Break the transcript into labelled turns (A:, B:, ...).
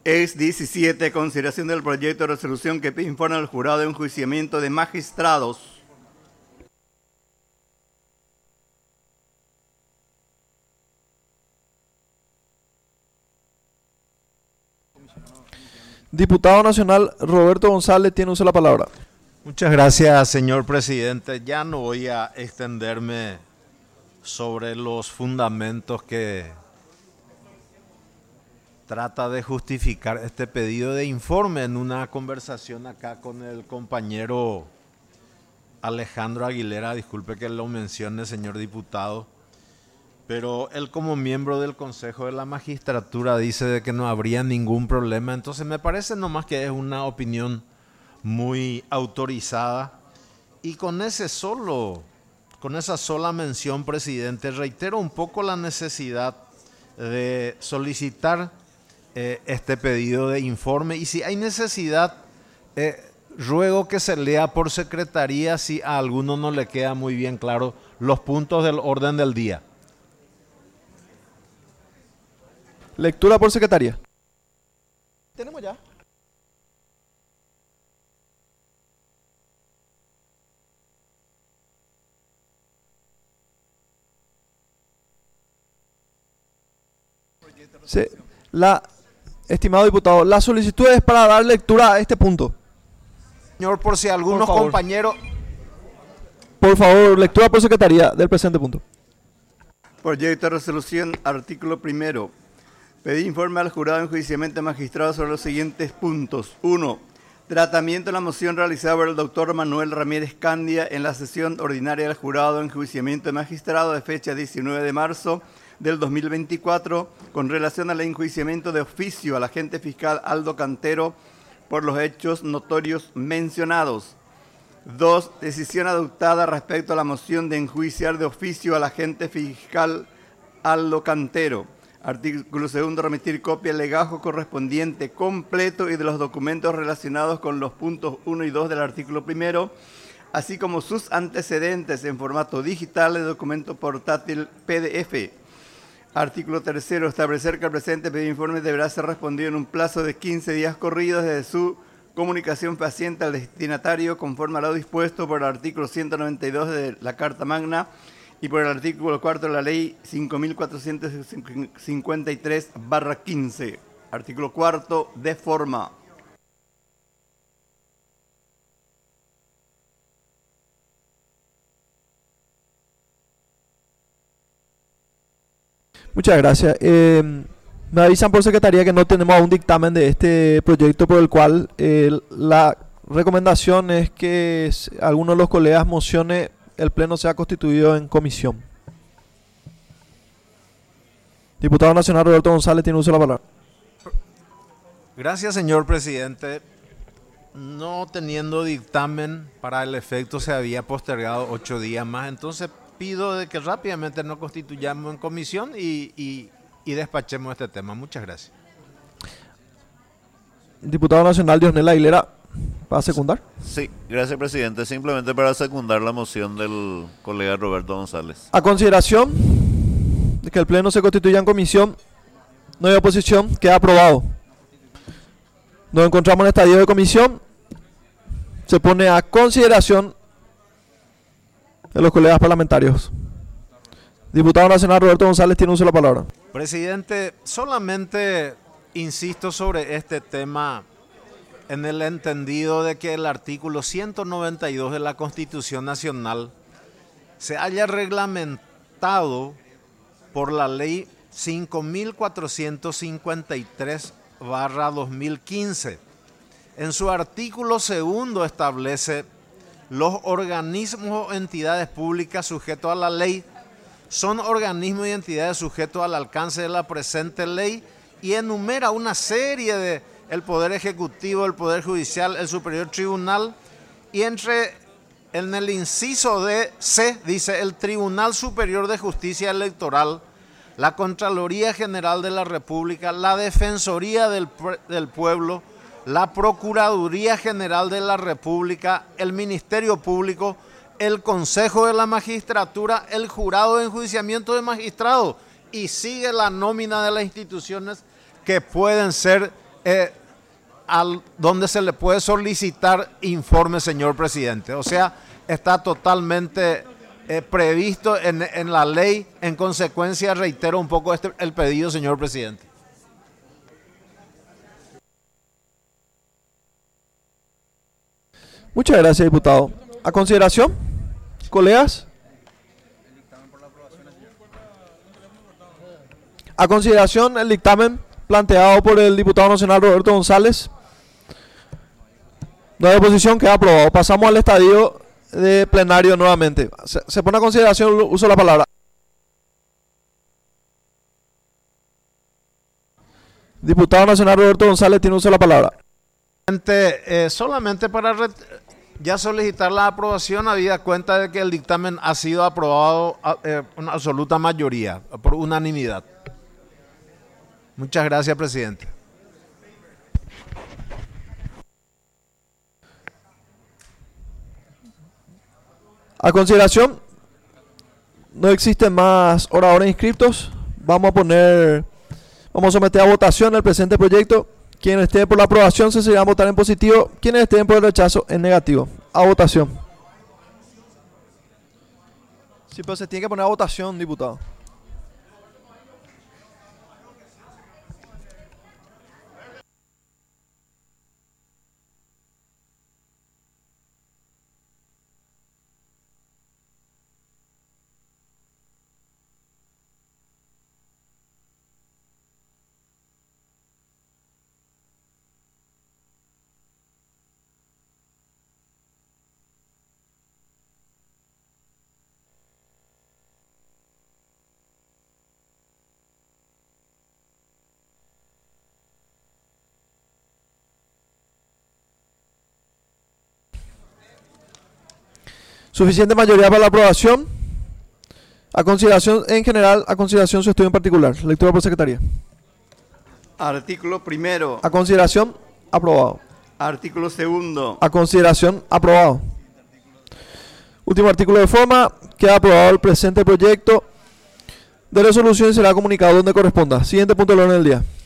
A: Es 17, consideración del proyecto de resolución que pide informe al jurado de enjuiciamiento de magistrados.
B: Diputado Nacional Roberto González tiene uso de la palabra.
C: Muchas gracias, señor presidente. Ya no voy a extenderme sobre los fundamentos que trata de justificar este pedido de informe en una conversación acá con el compañero Alejandro Aguilera. Disculpe que lo mencione, señor diputado, pero él como miembro del Consejo de la Magistratura dice de que no habría ningún problema. Entonces me parece nomás que es una opinión muy autorizada, y con esa sola mención, presidente, reitero un poco la necesidad de solicitar este pedido de informe, y si hay necesidad, ruego que se lea por secretaría si a alguno no le queda muy bien claro los puntos del orden del día.
B: Lectura por secretaría. Tenemos ya. Sí, estimado diputado, la solicitud es para dar lectura a este punto.
C: Señor, por si algunos compañeros...
B: Por favor, lectura por secretaría del presente punto.
A: Proyecto de resolución, artículo primero. Pedir informe al jurado de enjuiciamiento de magistrados sobre los siguientes puntos. 1. Tratamiento de la moción realizada por el doctor Manuel Ramírez Candia en la sesión ordinaria del jurado de enjuiciamiento de magistrados de fecha 19 de marzo del 2024 con relación al enjuiciamiento de oficio al agente fiscal Aldo Cantero por los hechos notorios mencionados. 2. Decisión adoptada respecto a la moción de enjuiciar de oficio al agente fiscal Aldo Cantero. Artículo 2. Remitir copia al legajo correspondiente completo y de los documentos relacionados con los puntos 1 y 2 del artículo 1, así como sus antecedentes en formato digital de documento portátil PDF. Artículo 3. Establecer que el presente pedido de informe deberá ser respondido en un plazo de 15 días corridos desde su comunicación fehaciente al destinatario conforme a lo dispuesto por el artículo 192 de la Carta Magna y por el artículo 4 de la Ley 5.453/15. Artículo 4. De forma.
B: Muchas gracias. Me avisan por secretaría que no tenemos aún dictamen de este proyecto, por el cual la recomendación es que alguno de los colegas mocione el pleno sea constituido en comisión. Diputado Nacional Roberto González tiene uso de la palabra.
C: Gracias, señor presidente. No teniendo dictamen para el efecto, se había postergado 8 días más, entonces pido de que rápidamente nos constituyamos en comisión y despachemos este tema. Muchas gracias.
B: Diputado Nacional Diosnel Aguilera, ¿va a secundar?
D: Sí, gracias, presidente. Simplemente para secundar la moción del colega Roberto González.
B: A consideración de que el pleno se constituya en comisión, no hay oposición, queda aprobado. Nos encontramos en estadio de comisión. Se pone a consideración de los colegas parlamentarios. Diputado Nacional Roberto González tiene uso de la palabra.
C: Presidente, solamente insisto sobre este tema en el entendido de que el artículo 192 de la Constitución Nacional se haya reglamentado por la Ley 5.453/2015. En su artículo segundo establece los organismos o entidades públicas sujetos a la ley son organismos y entidades sujetos al alcance de la presente ley y enumera una serie de el Poder Ejecutivo, el Poder Judicial, el Superior Tribunal, y en el inciso de C dice el Tribunal Superior de Justicia Electoral, la Contraloría General de la República, la Defensoría del Pueblo, la Procuraduría General de la República, el Ministerio Público, el Consejo de la Magistratura, el Jurado de Enjuiciamiento de Magistrados, y sigue la nómina de las instituciones que pueden ser donde se le puede solicitar informe, señor presidente. O sea, está totalmente previsto en la ley. En consecuencia, reitero un poco el pedido, señor presidente.
B: Muchas gracias, diputado. A consideración, colegas. A consideración, el dictamen planteado por el diputado nacional Roberto González. No hay oposición, queda aprobado. Pasamos al estadio de plenario nuevamente. Se pone a consideración el uso de la palabra. Diputado nacional Roberto González tiene uso de la palabra.
C: Solamente para ya solicitar la aprobación, habida cuenta de que el dictamen ha sido aprobado una absoluta mayoría, por unanimidad. Muchas gracias, presidente.
B: A consideración, no existen más oradores inscritos. Vamos a someter a votación el presente proyecto. Quienes estén por la aprobación se seguirán a votar en positivo. Quienes estén por el rechazo en negativo. A votación. Sí, pero se tiene que poner a votación, diputado. Suficiente mayoría para la aprobación. A consideración en general, a consideración su estudio en particular. Lectura por secretaría.
A: Artículo primero.
B: A consideración, aprobado.
A: Artículo segundo.
B: A consideración, aprobado. Último artículo de forma. Queda aprobado el presente proyecto de resolución y será comunicado donde corresponda. Siguiente punto del orden del día.